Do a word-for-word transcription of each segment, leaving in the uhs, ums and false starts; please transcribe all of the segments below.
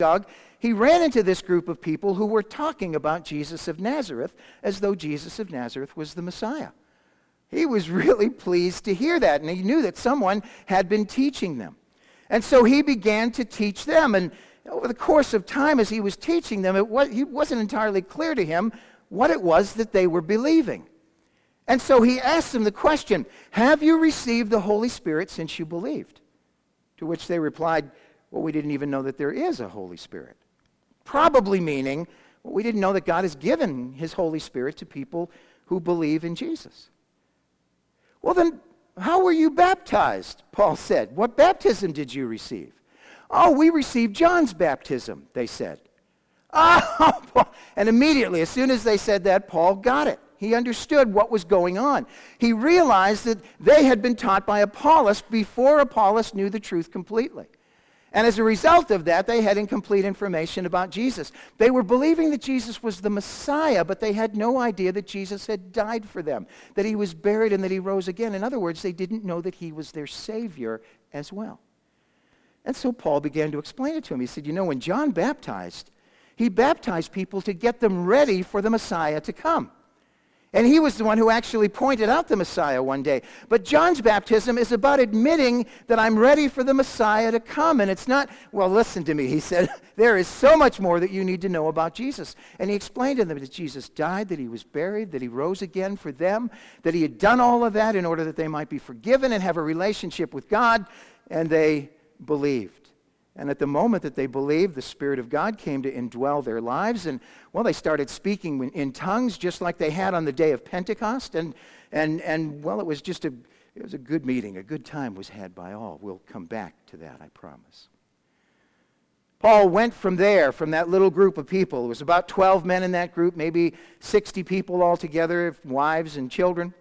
synagogue, he ran into this group of people who were talking about Jesus of Nazareth as though Jesus of Nazareth was the Messiah. He was really pleased to hear that, and he knew that someone had been teaching them. And so he began to teach them, and over the course of time as he was teaching them, it was, it wasn't entirely clear to him what it was that they were believing. And so he asked them the question, have you received the Holy Spirit since you believed? To which they replied, well, we didn't even know that there is a Holy Spirit. Probably meaning, well, we didn't know that God has given his Holy Spirit to people who believe in Jesus. Well, then, how were you baptized? Paul said. What baptism did you receive? Oh, we received John's baptism, they said. Oh, and immediately, as soon as they said that, Paul got it. He understood what was going on. He realized that they had been taught by Apollos before Apollos knew the truth completely. And as a result of that, they had incomplete information about Jesus. They were believing that Jesus was the Messiah, but they had no idea that Jesus had died for them, that he was buried and that he rose again. In other words, they didn't know that he was their Savior as well. And so Paul began to explain it to him. He said, you know, when John baptized, he baptized people to get them ready for the Messiah to come. And he was the one who actually pointed out the Messiah one day. But John's baptism is about admitting that I'm ready for the Messiah to come. And it's not, well, listen to me, he said, there is so much more that you need to know about Jesus. And he explained to them that Jesus died, that he was buried, that he rose again for them, that he had done all of that in order that they might be forgiven and have a relationship with God. And they believed. And at the moment that they believed, the Spirit of God came to indwell their lives. And, well, they started speaking in tongues just like they had on the day of Pentecost. And, and, and well, it was just a, it was a good meeting. A good time was had by all. We'll come back to that, I promise. Paul went from there, from that little group of people. There was about twelve men in that group, maybe sixty people altogether, wives and children.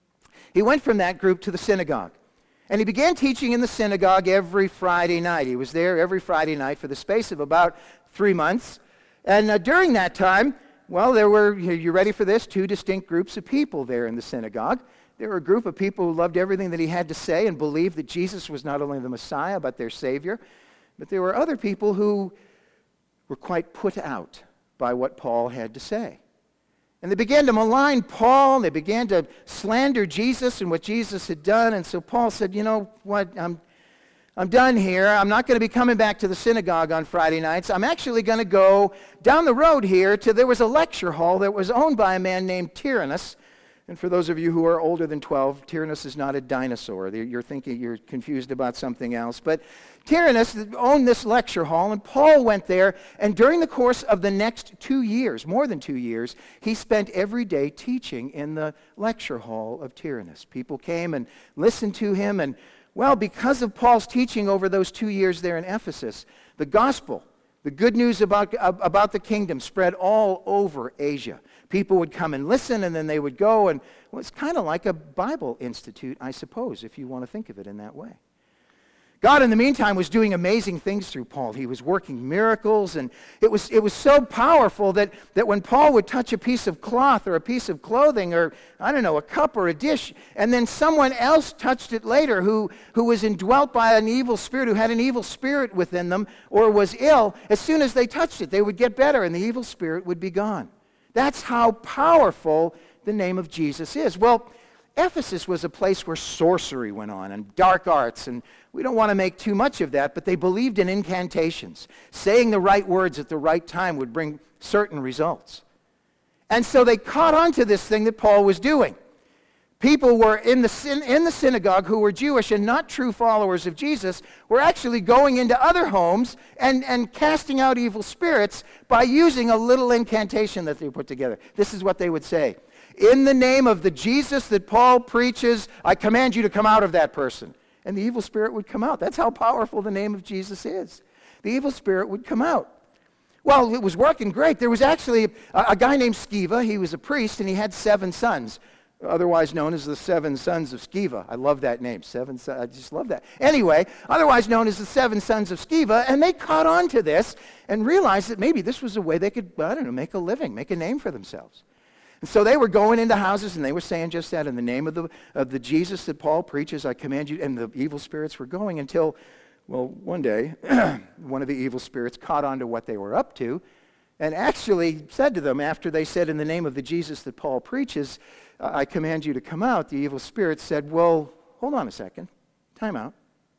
He went from that group to the synagogue. And he began teaching in the synagogue every Friday night. He was there every Friday night for the space of about three months. And uh, during that time, well, there were, you ready for this, two distinct groups of people there in the synagogue. There were a group of people who loved everything that he had to say and believed that Jesus was not only the Messiah, but their Savior. But there were other people who were quite put out by what Paul had to say. And they began to malign Paul, and they began to slander Jesus and what Jesus had done. And so Paul said, you know what, I'm, I'm done here. I'm not going to be coming back to the synagogue on Friday nights. I'm actually going to go down the road here to, there was a lecture hall that was owned by a man named Tyrannus. And for those of you who are older than twelve, Tyrannus is not a dinosaur. You're thinking, you're confused about something else. But Tyrannus owned this lecture hall, and Paul went there, and during the course of the next two years, more than two years, he spent every day teaching in the lecture hall of Tyrannus. People came and listened to him, and, well, because of Paul's teaching over those two years there in Ephesus, the gospel, the good news about, about the kingdom spread all over Asia. People would come and listen, and then they would go, and well, it's kind of like a Bible institute, I suppose, if you want to think of it in that way. God, in the meantime, was doing amazing things through Paul. He was working miracles, and it was it was so powerful that, that when Paul would touch a piece of cloth or a piece of clothing or, I don't know, a cup or a dish, and then someone else touched it later who, who was indwelt by an evil spirit, who had an evil spirit within them or was ill, as soon as they touched it, they would get better, and the evil spirit would be gone. That's how powerful the name of Jesus is. Well, Ephesus was a place where sorcery went on and dark arts, and we don't want to make too much of that, but they believed in incantations. Saying the right words at the right time would bring certain results. And so they caught on to this thing that Paul was doing. People were in the, in the synagogue who were Jewish and not true followers of Jesus were actually going into other homes and, and casting out evil spirits by using a little incantation that they put together. This is what they would say. In the name of the Jesus that Paul preaches, I command you to come out of that person. And the evil spirit would come out. That's how powerful the name of Jesus is. The evil spirit would come out. Well, it was working great. There was actually a, a guy named Sceva. He was a priest, and he had seven sons, otherwise known as the seven sons of Sceva. I love that name, seven sons. I just love that. Anyway, otherwise known as the seven sons of Sceva, and they caught on to this and realized that maybe this was a way they could, I don't know, make a living, make a name for themselves. And so they were going into houses, and they were saying just that, in the name of the, of the Jesus that Paul preaches, I command you, and the evil spirits were going until Well, one day, one of the evil spirits caught on to what they were up to and actually said to them, after they said, in the name of the Jesus that Paul preaches, I command you to come out, the evil spirit said, well, hold on a second, time out.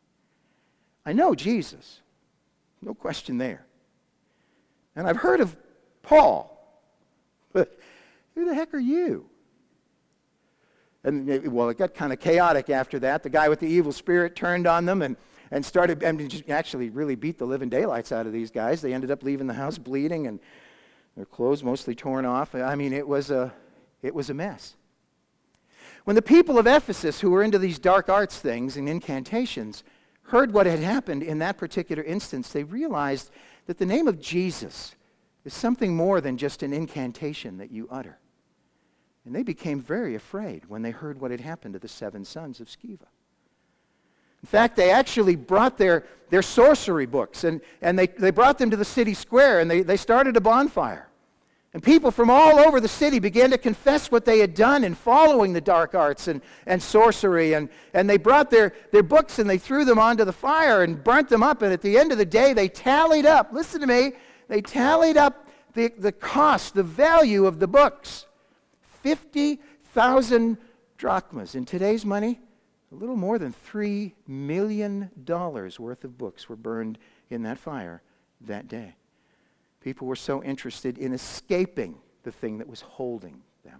I know Jesus, no question there. And I've heard of Paul, but who the heck are you? And, it, well, it got kind of chaotic after that. The guy with the evil spirit turned on them and, and started, I mean, just actually really beat the living daylights out of these guys. They ended up leaving the house bleeding and their clothes mostly torn off. I mean, it was a, it was a mess. When the people of Ephesus, who were into these dark arts things and incantations, heard what had happened in that particular instance, they realized that the name of Jesus is something more than just an incantation that you utter. And they became very afraid when they heard what had happened to the seven sons of Sceva. In fact, they actually brought their, their sorcery books, and, and they, they brought them to the city square, and they, they started a bonfire. And people from all over the city began to confess what they had done in following the dark arts and, and sorcery. And, and they brought their, their books and they threw them onto the fire and burnt them up. And at the end of the day, they tallied up, listen to me, they tallied up the, the cost, the value of the books. fifty thousand drachmas. In today's money, a little more than three million dollars worth of books were burned in that fire that day. People were so interested in escaping the thing that was holding them.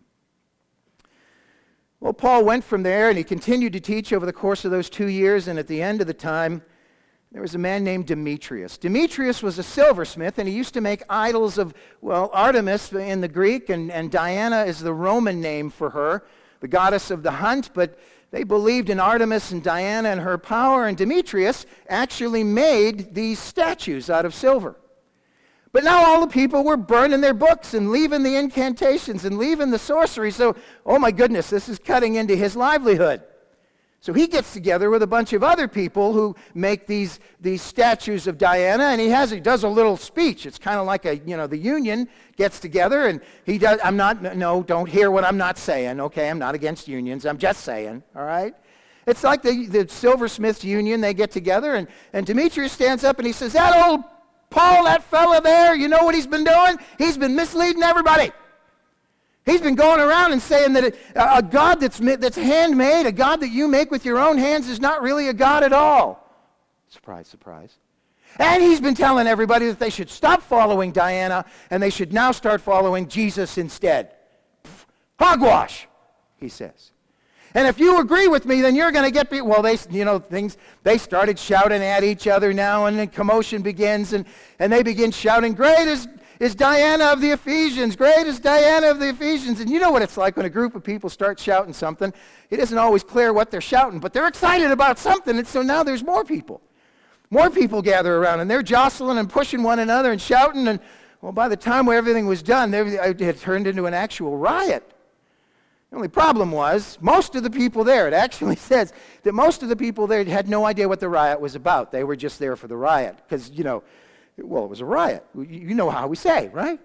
Well, Paul went from there and he continued to teach over the course of those two years, and at the end of the time, there was a man named Demetrius. Demetrius was a silversmith, and he used to make idols of, well, Artemis in the Greek, and, and Diana is the Roman name for her, the goddess of the hunt, but they believed in Artemis and Diana and her power, and Demetrius actually made these statues out of silver. But now all the people were burning their books and leaving the incantations and leaving the sorcery, so, oh my goodness, this is cutting into his livelihood. So he gets together with a bunch of other people who make these, these statues of Diana, and he has he does a little speech. It's kind of like a, you know, the union gets together, and he does, I'm not, no, don't hear what I'm not saying, okay? I'm not against unions, I'm just saying, all right? It's like the, the silversmiths union, they get together, and, and Demetrius stands up and he says, that old Paul, that fella there, you know what he's been doing? He's been misleading everybody. He's been going around and saying that it, a God that's, that's handmade, a God that you make with your own hands is not really a God at all. Surprise, surprise. And he's been telling everybody that they should stop following Diana and they should now start following Jesus instead. Pfft, hogwash, he says. And if you agree with me, then you're going to get, be- well, they, you know, things, they started shouting at each other now, and then commotion begins, and, and they begin shouting, great is, is Diana of the Ephesians, great is Diana of the Ephesians. And you know what it's like when a group of people start shouting something. It isn't always clear what they're shouting, but they're excited about something, and so now there's more people. More people gather around, and they're jostling and pushing one another and shouting, and, well, by the time where everything was done, it had turned into an actual riot. The only problem was, most of the people there, it actually says that most of the people there had no idea what the riot was about. They were just there for the riot because, you know, well, it was a riot. You know how we say, right?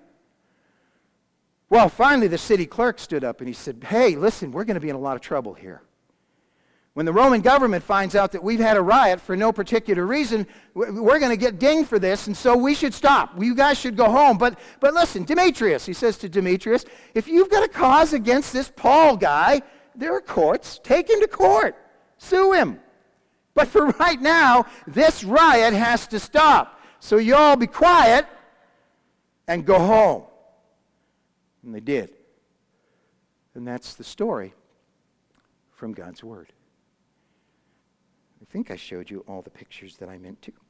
Well, finally the city clerk stood up and he said, hey, listen, we're going to be in a lot of trouble here. When the Roman government finds out that we've had a riot for no particular reason, we're going to get dinged for this, and so we should stop. You guys should go home. But, but listen, Demetrius, he says to Demetrius, if you've got a cause against this Paul guy, there are courts. Take him to court. Sue him. But for right now, this riot has to stop. So you all be quiet and go home. And they did. And that's the story from God's Word. I think I showed you all the pictures that I meant to.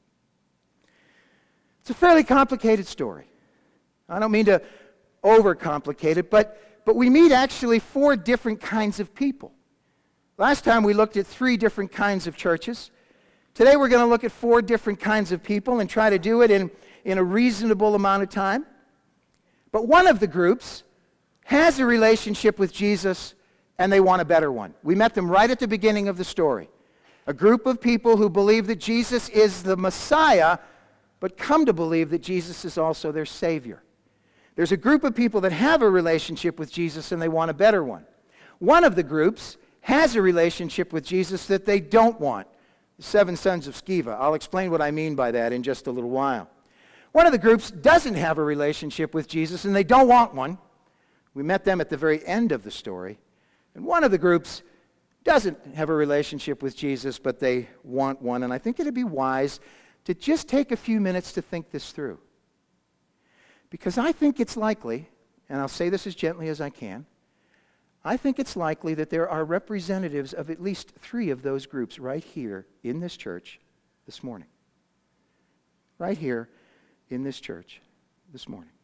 It's a fairly complicated story. I don't mean to overcomplicate it, but, but we meet actually four different kinds of people. Last time we looked at three different kinds of churches. Today we're going to look at four different kinds of people and try to do it in, in a reasonable amount of time. But one of the groups has a relationship with Jesus and they want a better one. We met them right at the beginning of the story. A group of people who believe that Jesus is the Messiah, but come to believe that Jesus is also their Savior. There's a group of people that have a relationship with Jesus and they want a better one. One of the groups has a relationship with Jesus that they don't want. the seven sons of Sceva. I'll explain what I mean by that in just a little while. One of the groups doesn't have a relationship with Jesus, and they don't want one. We met them at the very end of the story. And one of the groups doesn't have a relationship with Jesus, but they want one. And I think it'd be wise to just take a few minutes to think this through. Because I think it's likely, and I'll say this as gently as I can, I think it's likely that there are representatives of at least three of those groups right here in this church this morning. Right here in this church this morning.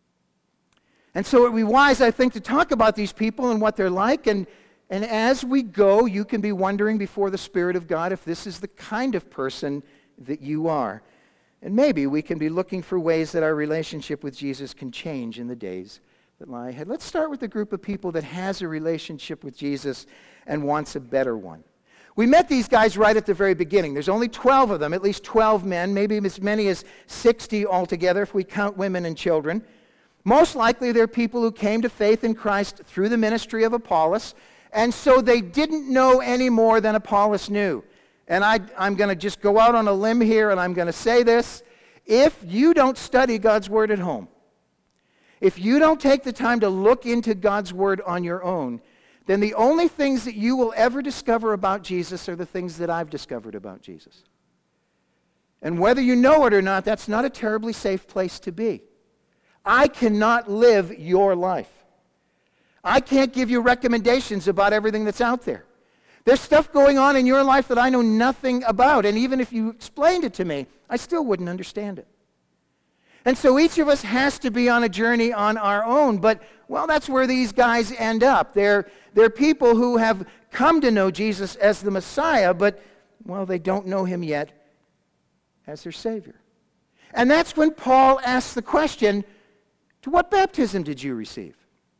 And so it would be wise, I think, to talk about these people and what they're like. And, and as we go, you can be wondering before the Spirit of God if this is the kind of person that you are. And maybe we can be looking for ways that our relationship with Jesus can change in the days that lie ahead. Let's start with the group of people that has a relationship with Jesus and wants a better one. We met these guys right at the very beginning. There's only twelve of them, at least twelve men, maybe as many as sixty altogether if we count women and children. Most likely they're people who came to faith in Christ through the ministry of Apollos, and so they didn't know any more than Apollos knew. And I, I'm going to just go out on a limb here, and I'm going to say this. If you don't study God's Word at home, if you don't take the time to look into God's Word on your own, then the only things that you will ever discover about Jesus are the things that I've discovered about Jesus. And whether you know it or not, that's not a terribly safe place to be. I cannot live your life. I can't give you recommendations about everything that's out there. There's stuff going on in your life that I know nothing about, and even if you explained it to me, I still wouldn't understand it. And so each of us has to be on a journey on our own, but, well, that's where these guys end up. They're, they're people who have come to know Jesus as the Messiah, but, well, they don't know him yet as their Savior. And that's when Paul asks the question, to what baptism did you receive?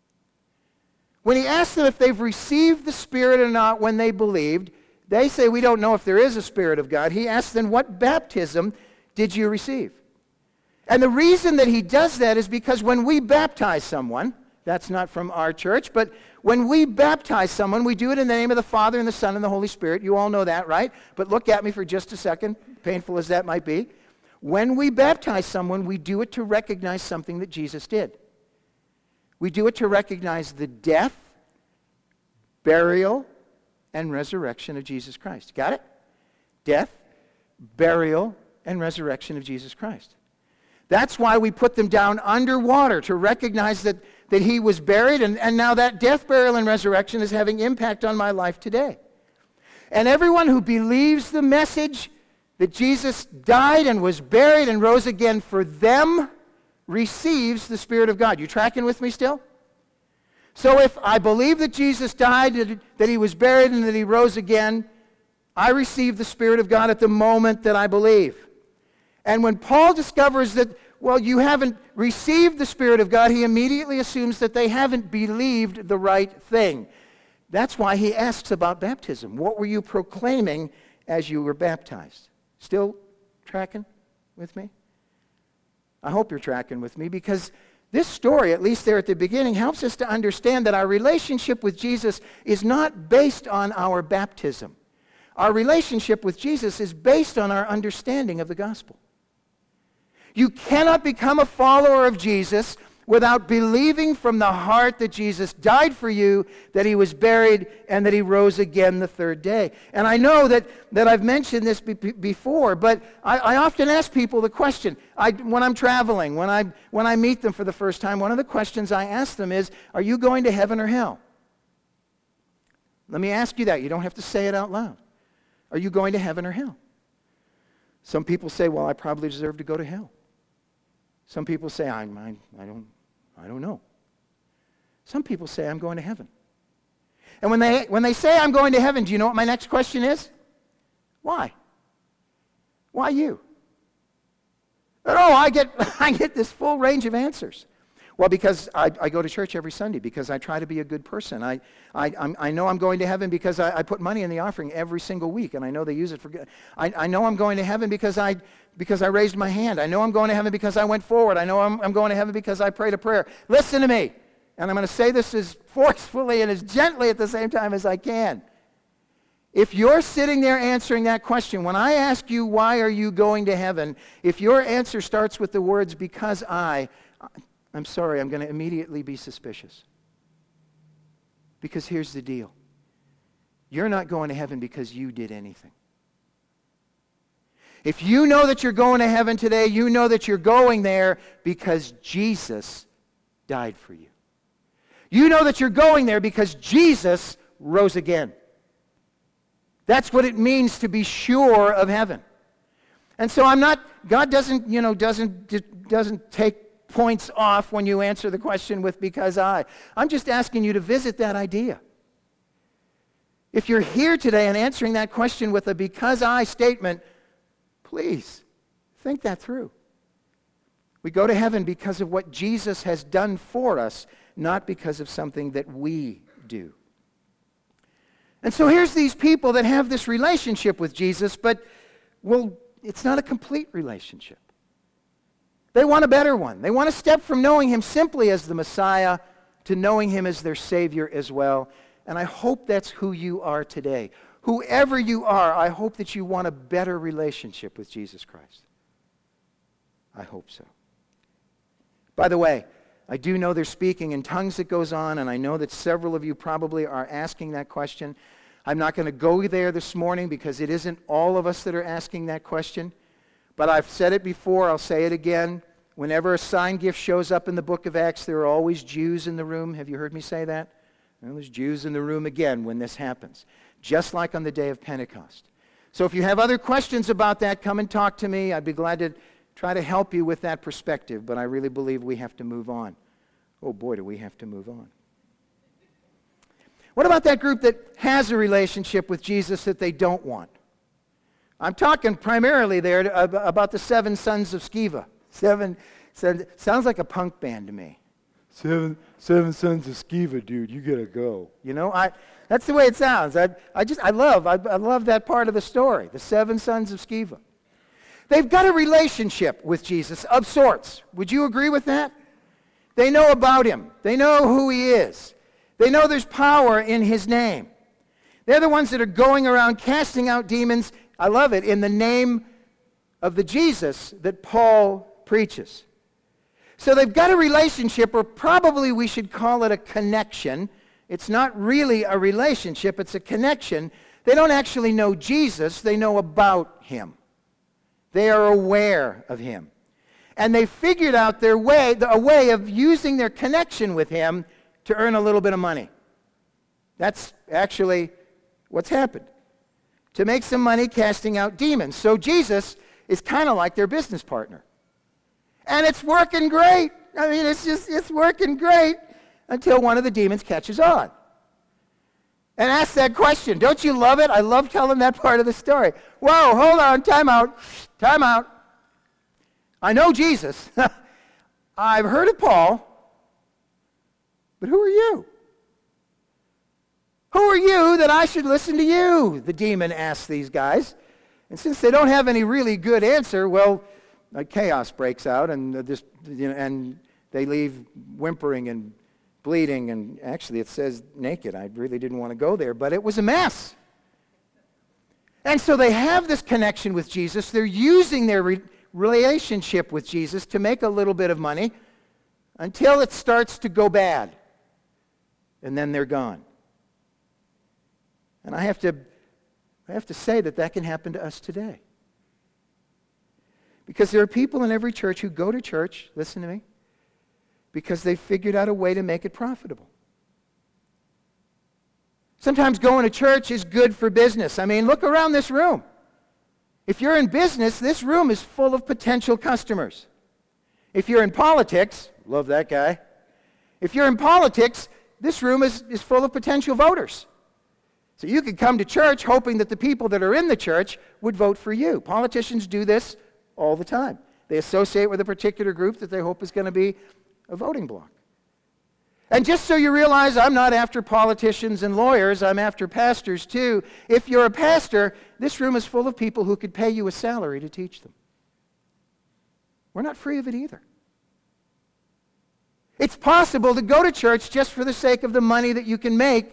When he asks them if they've received the Spirit or not when they believed, they say, we don't know if there is a Spirit of God. He asks them, what baptism did you receive? And the reason that he does that is because when we baptize someone, that's not from our church, but when we baptize someone, we do it in the name of the Father and the Son and the Holy Spirit. You all know that, right? But look at me for just a second, painful as that might be. When we baptize someone, we do it to recognize something that Jesus did. We do it to recognize the death, burial, and resurrection of Jesus Christ. Got it? Death, burial, and resurrection of Jesus Christ. That's why we put them down underwater, to recognize that, that he was buried, and, and now that death, burial, and resurrection is having impact on my life today. And everyone who believes the message that Jesus died and was buried and rose again for them receives the Spirit of God. You tracking with me still? So if I believe that Jesus died, that he was buried, and that he rose again, I receive the Spirit of God at the moment that I believe. And when Paul discovers that, well, you haven't received the Spirit of God, he immediately assumes that they haven't believed the right thing. That's why he asks about baptism. What were you proclaiming as you were baptized? Still tracking with me? I hope you're tracking with me, because this story, at least there at the beginning, helps us to understand that our relationship with Jesus is not based on our baptism. Our relationship with Jesus is based on our understanding of the gospel. You cannot become a follower of Jesus without believing from the heart that Jesus died for you, that he was buried, and that he rose again the third day. And I know that, that I've mentioned this be- before, but I, I often ask people the question, I, when I'm traveling, when I, when I meet them for the first time, one of the questions I ask them is, are you going to heaven or hell? Let me ask you that. You don't have to say it out loud. Are you going to heaven or hell? Some people say, well, I probably deserve to go to hell. Some people say, I, I, I, don't, I don't know. Some people say, I'm going to heaven. And when they, when they say I'm going to heaven, do you know what my next question is? Why? Why you? And, oh, I get, I get this full range of answers. Well, because I, I go to church every Sunday, because I try to be a good person. I, I, I'm, I know I'm going to heaven because I, I put money in the offering every single week, and I know they use it for good. I, I know I'm going to heaven because I, because I raised my hand. I know I'm going to heaven because I went forward. I know I'm, I'm going to heaven because I prayed a prayer. Listen to me, and I'm going to say this as forcefully and as gently at the same time as I can. If you're sitting there answering that question, when I ask you, why are you going to heaven? If your answer starts with the words, because I, I'm sorry, I'm going to immediately be suspicious. Because here's the deal. You're not going to heaven because you did anything. If you know that you're going to heaven today, you know that you're going there because Jesus died for you. You know that you're going there because Jesus rose again. That's what it means to be sure of heaven. And so I'm not, God doesn't, you know, doesn't, doesn't take points off when you answer the question with because I. I'm just asking you to visit that idea. If you're here today and answering that question with a because I statement, please think that through. We go to heaven because of what Jesus has done for us, not because of something that we do. And so here's these people that have this relationship with Jesus, but, well, it's not a complete relationship. They want a better one. They want to step from knowing him simply as the Messiah to knowing him as their Savior as well. And I hope that's who you are today. Whoever you are, I hope that you want a better relationship with Jesus Christ. I hope so. By the way, I do know there's speaking in tongues that goes on, and I know that several of you probably are asking that question. I'm not going to go there this morning because it isn't all of us that are asking that question. But I've said it before, I'll say it again. Whenever a sign gift shows up in the book of Acts, there are always Jews in the room. Have you heard me say that? Well, there's Jews in the room again when this happens, just like on the day of Pentecost. So if you have other questions about that, come and talk to me. I'd be glad to try to help you with that perspective, but I really believe we have to move on. Oh boy, do we have to move on. What about that group that has a relationship with Jesus that they don't want? I'm talking primarily there about the seven sons of Sceva. Seven, seven sounds like a punk band to me. Seven, seven sons of Sceva, dude. You gotta go. You know, I. That's the way it sounds. I, I just, I love, I, I love that part of the story. The seven sons of Sceva. They've got a relationship with Jesus of sorts. Would you agree with that? They know about him. They know who he is. They know there's power in his name. They're the ones that are going around casting out demons. I love it, in the name of the Jesus that Paul preaches. So they've got a relationship, or probably we should call it a connection. It's not really a relationship, it's a connection. They don't actually know Jesus, they know about him. They are aware of him. And they figured out their way, a way of using their connection with him to earn a little bit of money. That's actually what's happened. To make some money casting out demons. So Jesus is kind of like their business partner. And it's working great. I mean, it's just, it's working great until one of the demons catches on. And asks that question. Don't you love it? I love telling that part of the story. Whoa, hold on, time out, time out. I know Jesus. I've heard of Paul. But who are you? Who are you that I should listen to you? The demon asks these guys. And since they don't have any really good answer, well, uh, chaos breaks out, and uh, this, you know, and they leave whimpering and bleeding, and actually it says naked. I really didn't want to go there, but it was a mess. And so they have this connection with Jesus. They're using their re- relationship with Jesus to make a little bit of money until it starts to go bad. And then they're gone. And I have to, I have to say that that can happen to us today. Because there are people in every church who go to church, listen to me, because they've figured out a way to make it profitable. Sometimes going to church is good for business. I mean, look around this room. If you're in business, this room is full of potential customers. If you're in politics, love that guy. If you're in politics, this room is, is full of potential voters. So you could come to church hoping that the people that are in the church would vote for you. Politicians do this all the time. They associate with a particular group that they hope is going to be a voting bloc. And just so you realize, I'm not after politicians and lawyers, I'm after pastors too. If you're a pastor, this room is full of people who could pay you a salary to teach them. We're not free of it either. It's possible to go to church just for the sake of the money that you can make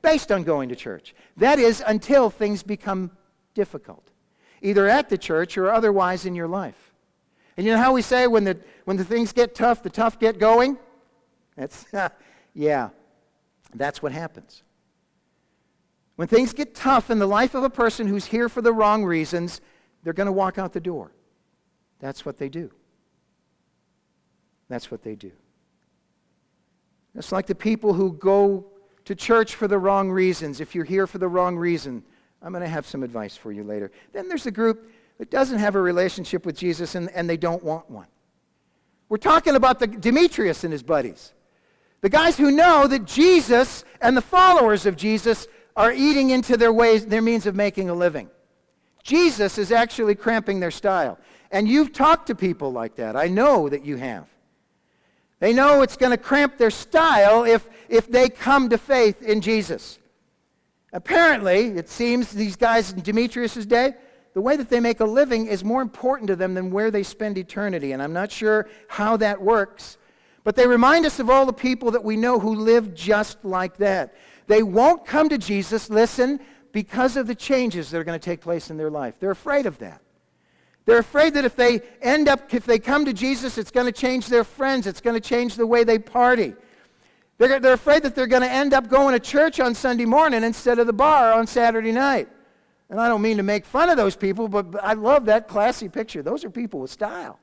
based on going to church. That is, until things become difficult, either at the church or otherwise in your life. And you know how we say when the, when the things get tough, the tough get going? That's, yeah, that's what happens. When things get tough in the life of a person who's here for the wrong reasons, they're going to walk out the door. That's what they do. That's what they do. It's like the people who go to church for the wrong reasons. If you're here for the wrong reason, I'm going to have some advice for you later. Then there's the group that doesn't have a relationship with Jesus and, and they don't want one. We're talking about the Demetrius and his buddies. The guys who know that Jesus and the followers of Jesus are eating into their ways, their means of making a living. Jesus is actually cramping their style. And you've talked to people like that. I know that you have. They know it's going to cramp their style if, if they come to faith in Jesus. Apparently, it seems these guys in Demetrius' day, the way that they make a living is more important to them than where they spend eternity. And I'm not sure how that works. But they remind us of all the people that we know who live just like that. They won't come to Jesus, listen, because of the changes that are going to take place in their life. They're afraid of that. They're afraid that if they end up, if they come to Jesus, it's going to change their friends. It's going to change the way they party. They're, they're afraid that they're going to end up going to church on Sunday morning instead of the bar on Saturday night. And I don't mean to make fun of those people, but, but I love that classy picture. Those are people with style.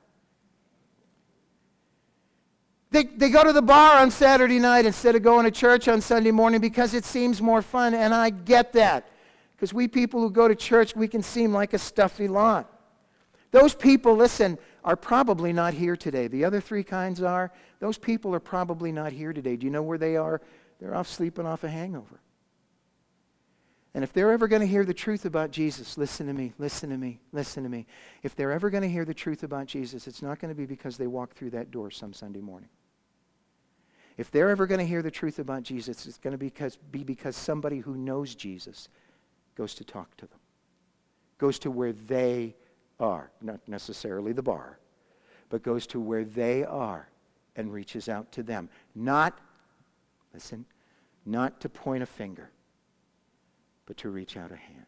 They, they go to the bar on Saturday night instead of going to church on Sunday morning because it seems more fun, and I get that. Because we people who go to church, we can seem like a stuffy lot. Those people, listen, are probably not here today. The other three kinds are, those people are probably not here today. Do you know where they are? They're off sleeping off a hangover. And if they're ever going to hear the truth about Jesus, listen to me, listen to me, listen to me. If they're ever going to hear the truth about Jesus, it's not going to be because they walk through that door some Sunday morning. If they're ever going to hear the truth about Jesus, it's going to be because, be because somebody who knows Jesus goes to talk to them, goes to where they are, not necessarily the bar, but goes to where they are and reaches out to them. Not, listen, not to point a finger, but to reach out a hand.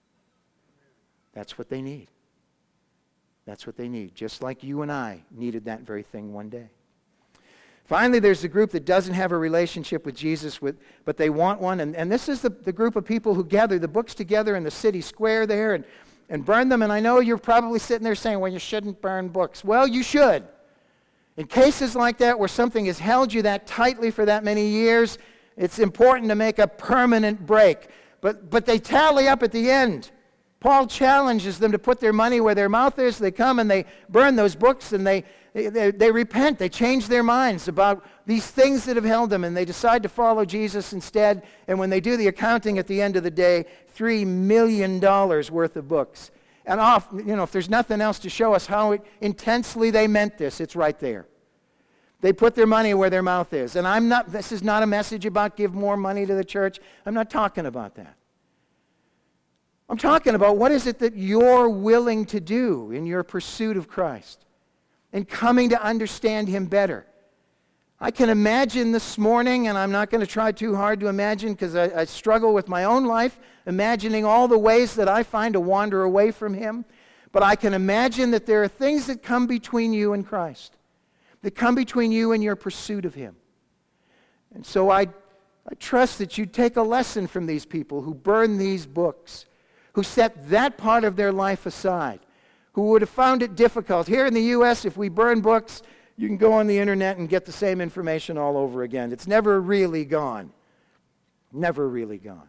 That's what they need. That's what they need, just like you and I needed that very thing one day. Finally, there's the group that doesn't have a relationship with Jesus, with, but they want one. And, and this is the, the group of people who gather the books together in the city square there and, and burn them. And I know you're probably sitting there saying, well, you shouldn't burn books. Well, you should. In cases like that where something has held you that tightly for that many years, it's important to make a permanent break. But, but they tally up at the end. Paul challenges them to put their money where their mouth is. They come and they burn those books and they, they, they, they repent. They change their minds about these things that have held them and they decide to follow Jesus instead. And when they do the accounting at the end of the day, three million dollars worth of books. And off, you know, if there's nothing else to show us how intensely they meant this, it's right there. They put their money where their mouth is. And I'm not, this is not a message about give more money to the church. I'm not talking about that. I'm talking about what is it that you're willing to do in your pursuit of Christ and coming to understand Him better. I can imagine this morning, and I'm not going to try too hard to imagine because I, I struggle with my own life, imagining all the ways that I find to wander away from Him. But I can imagine that there are things that come between you and Christ, that come between you and your pursuit of Him. And so I, I trust that you take a lesson from these people who burn these books, who set that part of their life aside, who would have found it difficult. Here in the U S, if we burn books, you can go on the internet and get the same information all over again. It's never really gone. Never really gone.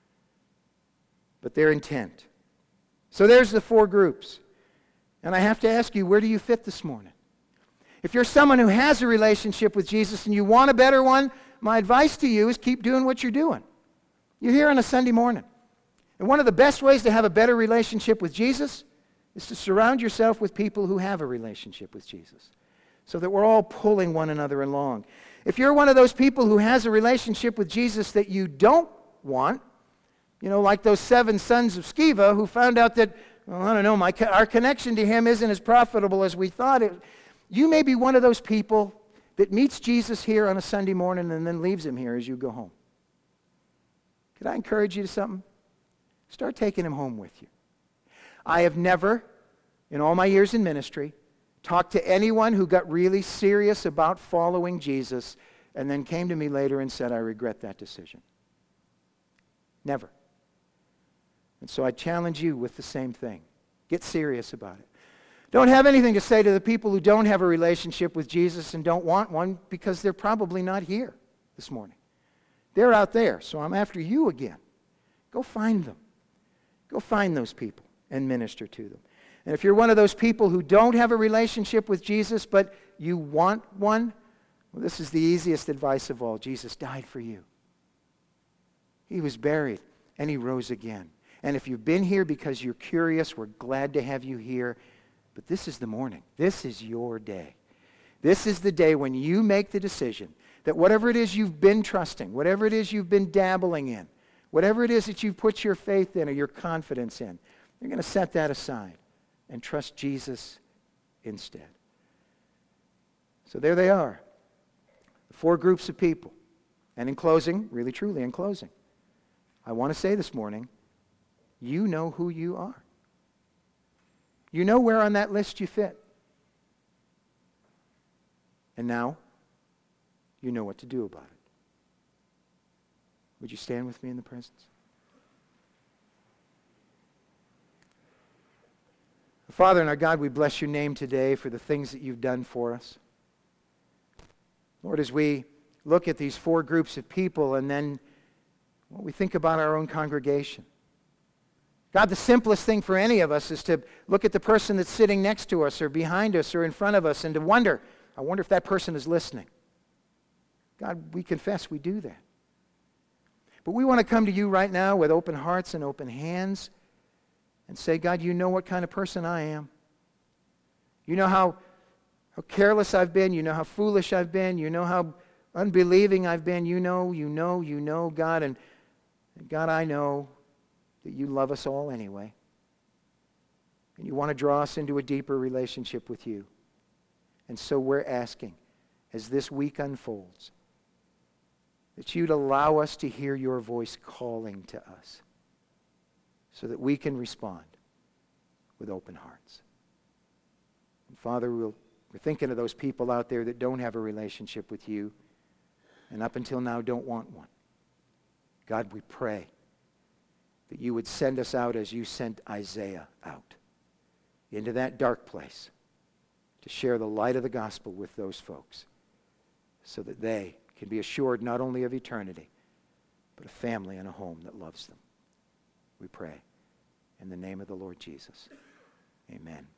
But their intent. So there's the four groups. And I have to ask you, where do you fit this morning? If you're someone who has a relationship with Jesus and you want a better one, my advice to you is keep doing what you're doing. You're here on a Sunday morning. And one of the best ways to have a better relationship with Jesus is to surround yourself with people who have a relationship with Jesus, so that we're all pulling one another along. If you're one of those people who has a relationship with Jesus that you don't want, you know, like those seven sons of Sceva who found out that, well, I don't know, my, our connection to Him isn't as profitable as we thought it. You may be one of those people that meets Jesus here on a Sunday morning and then leaves Him here as you go home. Could I encourage you to something? Start taking him home with you. I have never, in all my years in ministry, talked to anyone who got really serious about following Jesus and then came to me later and said, I regret that decision. Never. And so I challenge you with the same thing. Get serious about it. Don't have anything to say to the people who don't have a relationship with Jesus and don't want one, because they're probably not here this morning. They're out there, so I'm after you again. Go find them. Go find those people and minister to them. And if you're one of those people who don't have a relationship with Jesus, but you want one, well, this is the easiest advice of all. Jesus died for you. He was buried, and he rose again. And if you've been here because you're curious, we're glad to have you here. But this is the morning. This is your day. This is the day when you make the decision that whatever it is you've been trusting, whatever it is you've been dabbling in, whatever it is that you've put your faith in or your confidence in, you're going to set that aside and trust Jesus instead. So there they are, the four groups of people. And in closing, really truly in closing, I want to say this morning, you know who you are. You know where on that list you fit. And now, you know what to do about it. Would you stand with me in the presence? Father and our God, we bless your name today for the things that you've done for us. Lord, as we look at these four groups of people and then well, we think about our own congregation. God, the simplest thing for any of us is to look at the person that's sitting next to us or behind us or in front of us and to wonder, I wonder if that person is listening. God, we confess we do that. But we want to come to you right now with open hearts and open hands and say, God, you know what kind of person I am. You know how, how careless I've been. You know how foolish I've been. You know how unbelieving I've been. You know, you know, you know, God. And, and God, I know that you love us all anyway. And you want to draw us into a deeper relationship with you. And so we're asking, as this week unfolds, that you'd allow us to hear your voice calling to us so that we can respond with open hearts. And Father, we'll, we're thinking of those people out there that don't have a relationship with you and up until now don't want one. God, we pray that you would send us out as you sent Isaiah out into that dark place to share the light of the gospel with those folks so that they can be assured not only of eternity, but a family and a home that loves them. We pray in the name of the Lord Jesus. Amen.